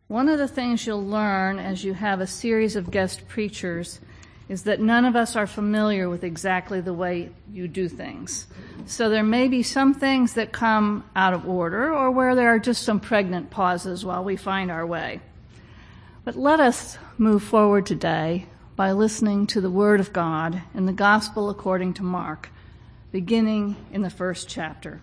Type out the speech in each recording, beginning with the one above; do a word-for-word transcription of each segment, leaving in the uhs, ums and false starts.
One of the things you'll learn as you have a series of guest preachers is that none of us are familiar with exactly the way you do things. So there may be some things that come out of order or where there are just some pregnant pauses while we find our way. But let us move forward today by listening to the Word of God in the Gospel according to Mark, beginning in the first chapter.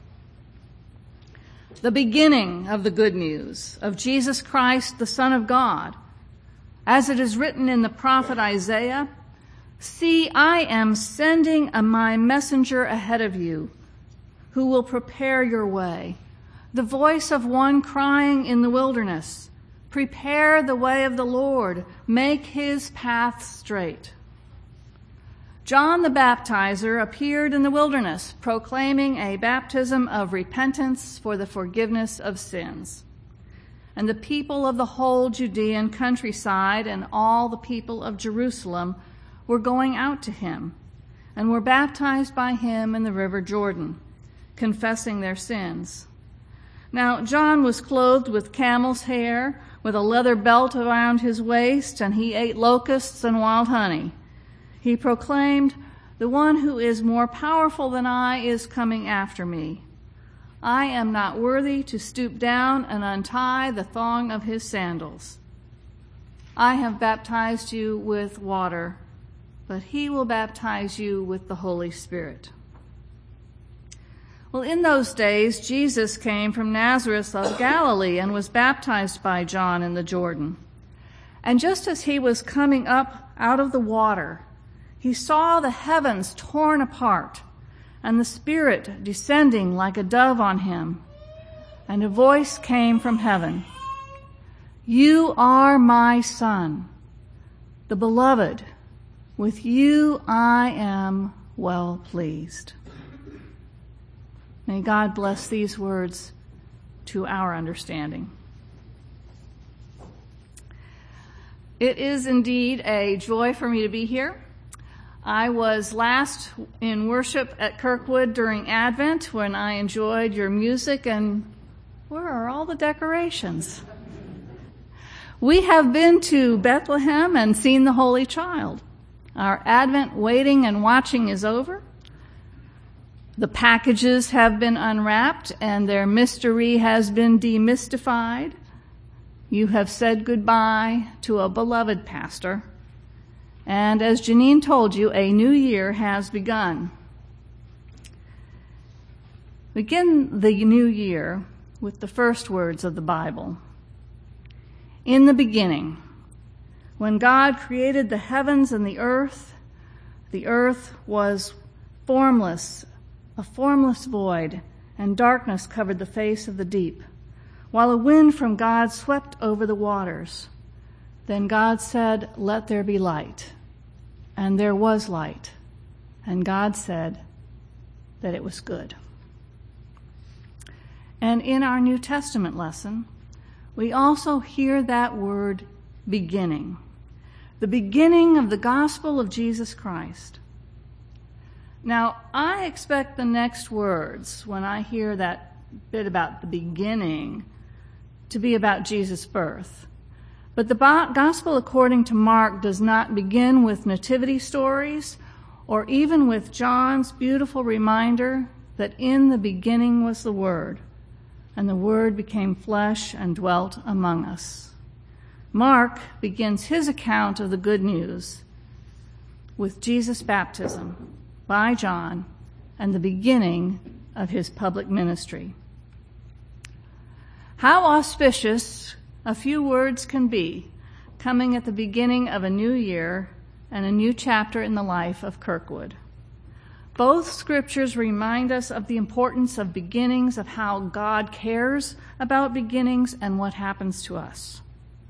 The beginning of the good news of Jesus Christ, the Son of God. As it is written in the prophet Isaiah, "See, I am sending a, my messenger ahead of you, who will prepare your way. The voice of one crying in the wilderness, prepare the way of the Lord, make his path straight." John the Baptizer appeared in the wilderness, proclaiming a baptism of repentance for the forgiveness of sins. And the people of the whole Judean countryside and all the people of Jerusalem were going out to him and were baptized by him in the river Jordan, confessing their sins. Now John was clothed with camel's hair, with a leather belt around his waist, and he ate locusts and wild honey. He proclaimed, "The one who is more powerful than I is coming after me. I am not worthy to stoop down and untie the thong of his sandals. I have baptized you with water, but he will baptize you with the Holy Spirit." Well, in those days, Jesus came from Nazareth of Galilee and was baptized by John in the Jordan. And just as he was coming up out of the water, he saw the heavens torn apart and the Spirit descending like a dove on him. And a voice came from heaven, "You are my Son, the Beloved. With you I am well pleased." May God bless these words to our understanding. It is indeed a joy for me to be here. I was last in worship at Kirkwood during Advent when I enjoyed your music, and where are all the decorations? We have been to Bethlehem and seen the Holy Child. Our Advent waiting and watching is over. The packages have been unwrapped and their mystery has been demystified. You have said goodbye to a beloved pastor. And as Janine told you, a new year has begun. Begin the new year with the first words of the Bible. In the beginning, when God created the heavens and the earth, the earth was formless, a formless void, and darkness covered the face of the deep, while a wind from God swept over the waters. Then God said, "Let there be light." And there was light. And God said that it was good. And in our New Testament lesson, we also hear that word beginning. The beginning of the gospel of Jesus Christ. Now, I expect the next words, when I hear that bit about the beginning, to be about Jesus' birth. But the Gospel according to Mark does not begin with nativity stories or even with John's beautiful reminder that in the beginning was the Word, and the Word became flesh and dwelt among us. Mark begins his account of the good news with Jesus' baptism by John and the beginning of his public ministry. How auspicious a few words can be, coming at the beginning of a new year and a new chapter in the life of Kirkwood. Both scriptures remind us of the importance of beginnings, of how God cares about beginnings and what happens to us.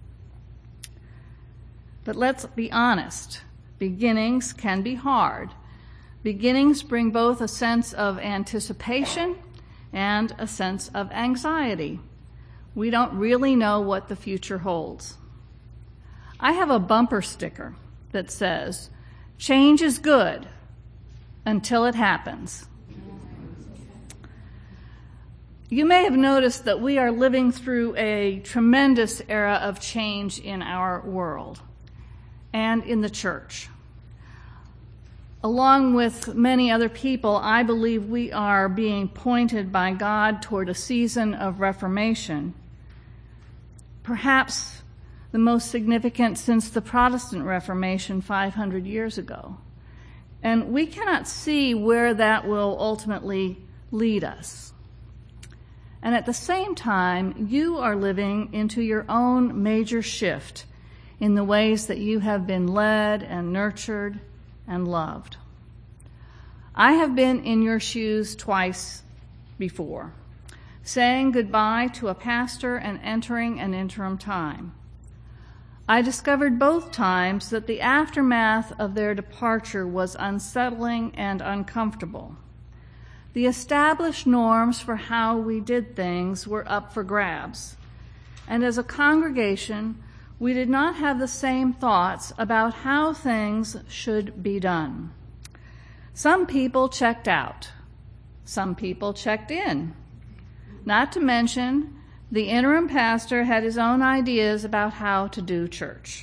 But let's be honest, beginnings can be hard. Beginnings bring both a sense of anticipation and a sense of anxiety. We don't really know what the future holds. I have a bumper sticker that says, "Change is good until it happens." You may have noticed that we are living through a tremendous era of change in our world and in the church. Along with many other people, I believe we are being pointed by God toward a season of reformation, perhaps the most significant since the Protestant Reformation five hundred years ago. And we cannot see where that will ultimately lead us. And at the same time, you are living into your own major shift in the ways that you have been led and nurtured and loved. I have been in your shoes twice before, saying goodbye to a pastor and entering an interim time. I discovered both times that the aftermath of their departure was unsettling and uncomfortable. The established norms for how we did things were up for grabs, and as a congregation, we did not have the same thoughts about how things should be done. Some people checked out. Some people checked in. Not to mention, the interim pastor had his own ideas about how to do church.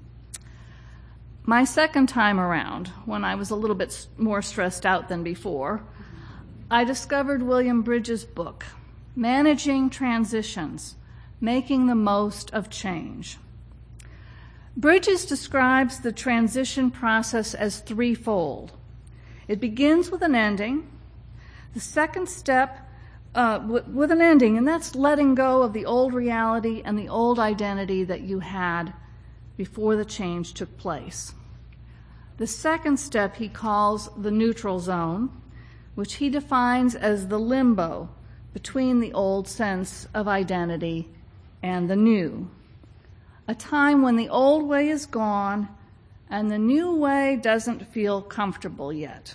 My second time around, when I was a little bit more stressed out than before, I discovered William Bridges' book, Managing Transitions, Making the Most of Change. Bridges describes the transition process as threefold. It begins with an ending. The second step uh, w- with an ending, and that's letting go of the old reality and the old identity that you had before the change took place. The second step he calls the neutral zone, which he defines as the limbo between the old sense of identity and the new. A time when the old way is gone and the new way doesn't feel comfortable yet.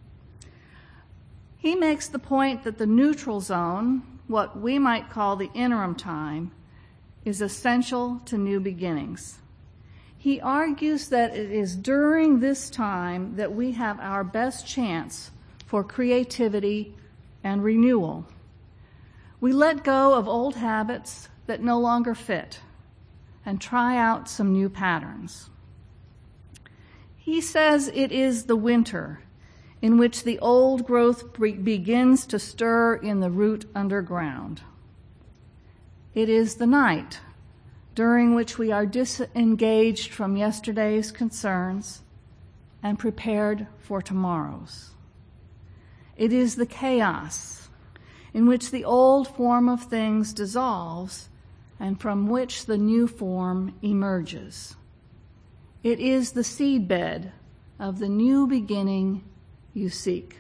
He makes the point that the neutral zone, what we might call the interim time, is essential to new beginnings. He argues that it is during this time that we have our best chance for creativity and renewal. We let go of old habits that no longer fit and try out some new patterns. He says it is the winter in which the old growth be- begins to stir in the root underground. It is the night during which we are disengaged from yesterday's concerns and prepared for tomorrow's. It is the chaos in which the old form of things dissolves and from which the new form emerges. It is the seedbed of the new beginning you seek.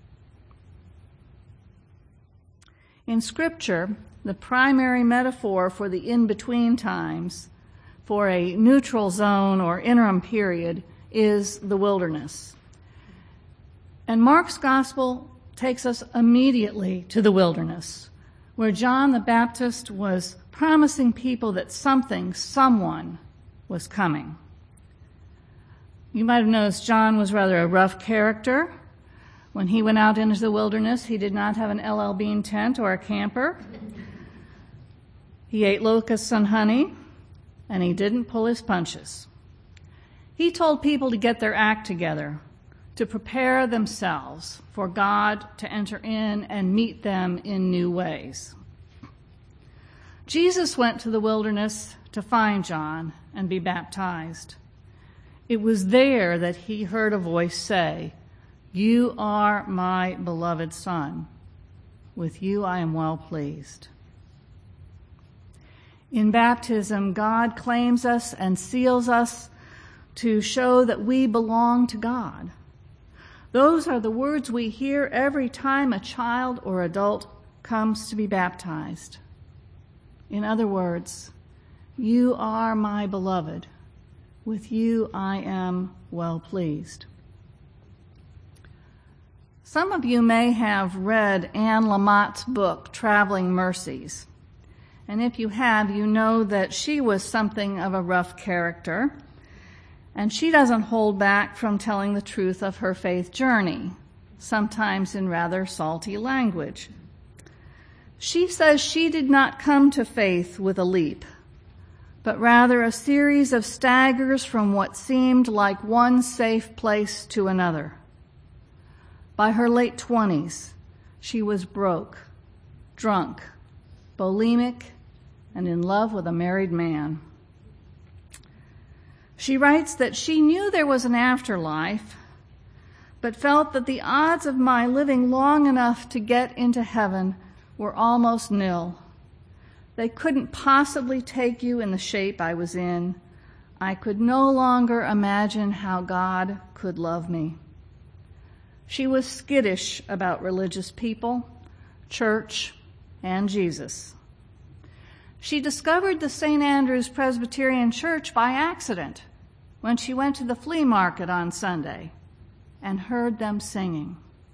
In Scripture, the primary metaphor for the in-between times, for a neutral zone or interim period, is the wilderness. And Mark's gospel takes us immediately to the wilderness, where John the Baptist was promising people that something, someone, was coming. You might have noticed John was rather a rough character. When he went out into the wilderness, he did not have an L L Bean tent or a camper. He ate locusts and honey, and he didn't pull his punches. He told people to get their act together, to prepare themselves for God to enter in and meet them in new ways. Jesus went to the wilderness to find John and be baptized. It was there that he heard a voice say, "You are my beloved Son. With you I am well pleased." In baptism, God claims us and seals us to show that we belong to God. Those are the words we hear every time a child or adult comes to be baptized. In other words, you are my beloved. With you I am well pleased. Some of you may have read Anne Lamott's book, Traveling Mercies. And if you have, you know that she was something of a rough character. And she doesn't hold back from telling the truth of her faith journey, sometimes in rather salty language. She says she did not come to faith with a leap, but rather a series of staggers from what seemed like one safe place to another. By her late twenties, she was broke, drunk, bulimic, and in love with a married man. She writes that she knew there was an afterlife, but felt that the odds of my living long enough to get into heaven were almost nil. They couldn't possibly take you in the shape I was in. I could no longer imagine how God could love me. She was skittish about religious people, church, and Jesus. She discovered the Saint Andrew's Presbyterian Church by accident when she went to the flea market on Sunday and heard them singing.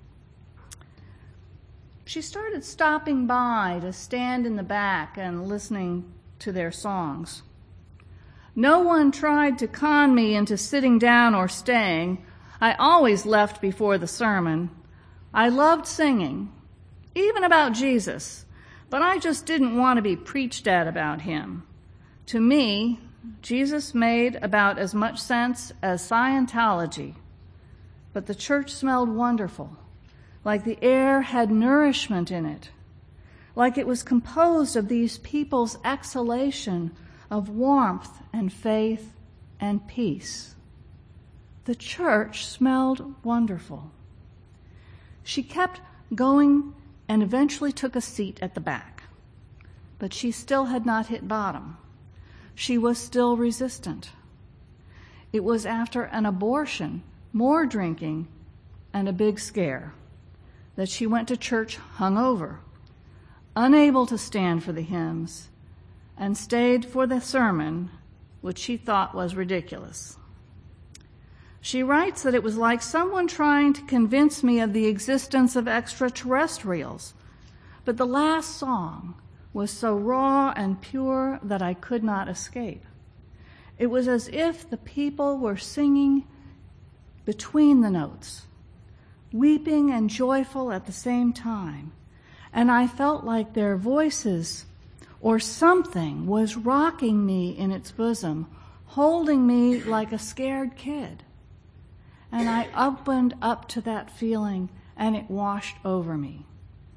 She started stopping by to stand in the back and listening to their songs. No one tried to con me into sitting down or staying. I always left before the sermon. I loved singing, even about Jesus, but I just didn't want to be preached at about him. To me, Jesus made about as much sense as Scientology, but the church smelled wonderful, like the air had nourishment in it, like it was composed of these people's exhalation of warmth and faith and peace. The church smelled wonderful. She kept going and eventually took a seat at the back, but she still had not hit bottom. She was still resistant. It was after an abortion, more drinking, and a big scare that she went to church hungover, unable to stand for the hymns, and stayed for the sermon, which she thought was ridiculous. She writes that it was like someone trying to convince me of the existence of extraterrestrials, but the last song was so raw and pure that I could not escape. It was as if the people were singing between the notes, weeping and joyful at the same time, and I felt like their voices or something was rocking me in its bosom, holding me like a scared kid. And I opened up to that feeling, and it washed over me.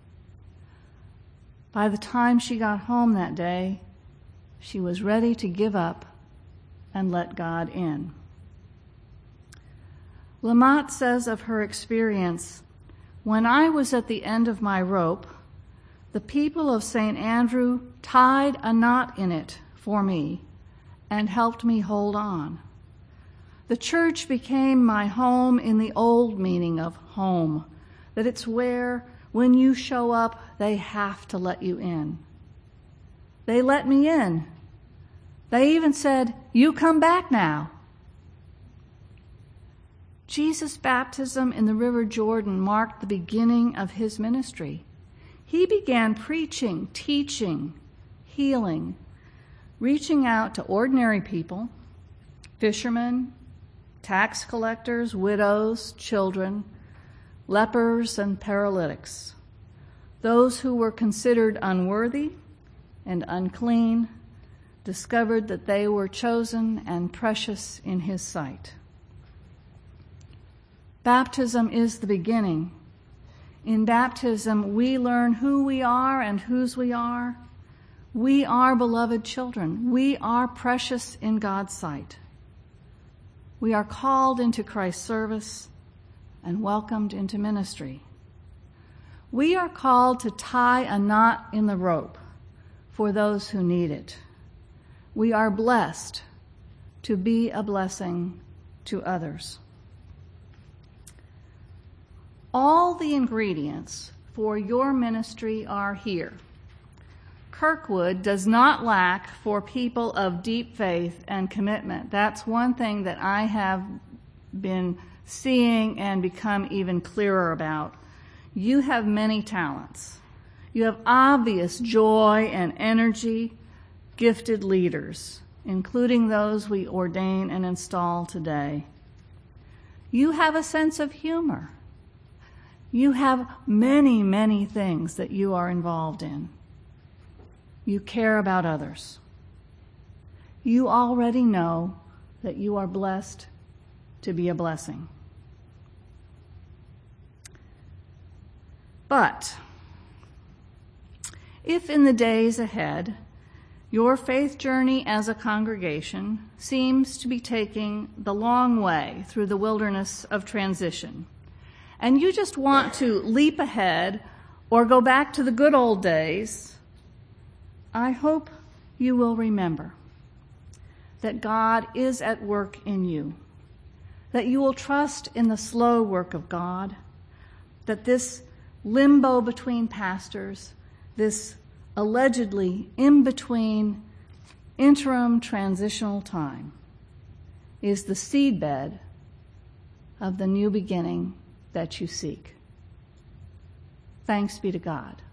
By the time she got home that day, she was ready to give up and let God in. Lamott says of her experience, "When I was at the end of my rope, the people of Saint Andrew tied a knot in it for me and helped me hold on. The church became my home in the old meaning of home, that it's where, when you show up, they have to let you in. They let me in. They even said, 'You come back now.'" Jesus' baptism in the River Jordan marked the beginning of his ministry. He began preaching, teaching, healing, reaching out to ordinary people, fishermen, tax collectors, widows, children, lepers, and paralytics, those who were considered unworthy and unclean, discovered that they were chosen and precious in his sight. Baptism is the beginning. In baptism, we learn who we are and whose we are. We are beloved children. We are precious in God's sight. We are called into Christ's service and welcomed into ministry. We are called to tie a knot in the rope for those who need it. We are blessed to be a blessing to others. All the ingredients for your ministry are here. Kirkwood does not lack for people of deep faith and commitment. That's one thing that I have been seeing and become even clearer about. You have many talents. You have obvious joy and energy, gifted leaders, including those we ordain and install today. You have a sense of humor. You have many, many things that you are involved in. you care about others. You already know that you are blessed to be a blessing. But if in the days ahead your faith journey as a congregation seems to be taking the long way through the wilderness of transition, and you just want to leap ahead or go back to the good old days, I hope you will remember that God is at work in you, that you will trust in the slow work of God, that this limbo between pastors, this allegedly in-between interim transitional time, is the seedbed of the new beginning that you seek. Thanks be to God.